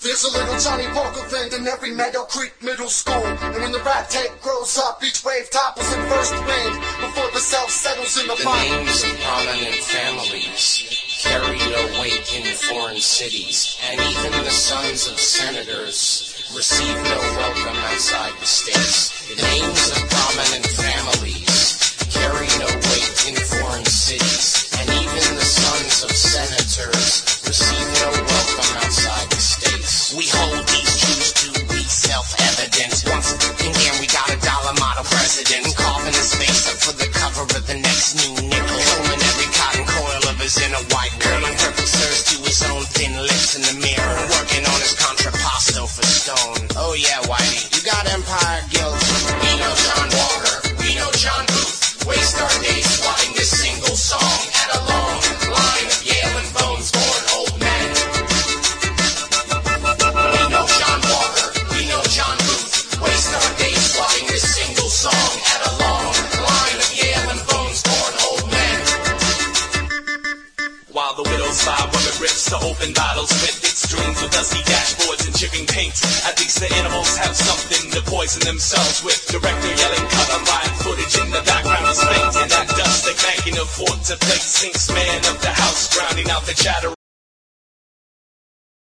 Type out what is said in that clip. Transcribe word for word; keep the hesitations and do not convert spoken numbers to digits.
There's a little Johnny Walker vent in every Meadow Creek middle school. And when the rat tank grows up, each wave topples in first wind before the self settles in the The body. names of prominent families carry no weight in foreign cities, and even the sons of senators receive no welcome outside the states. The names of prominent families carry no weight in foreign cities, and even the sons of senators receive no welcome outside the states. We hold these truths to be self-evident. Once again, we got a dollar model president carving his face up for the cover of the next new nickel, combing every cotton coil of his inner white girl, and perfect serves to his own thin lips in the mirror, working on his contrapasto for stone. Oh yeah, Whitey, you got Empire guilt. We know John Walker, we know John Booth, waste our days swatting this single song at a long line of Yale and Bones born old men. We know John Walker, we know John Booth, waste our days swatting this single song at a long line of Yale and Bones born old men. While the widows lie when it rips to open bottles with its dreams with dusty dashboards and chipping paint. At least the animals have something to poison themselves with. Director yelling, cut 'em by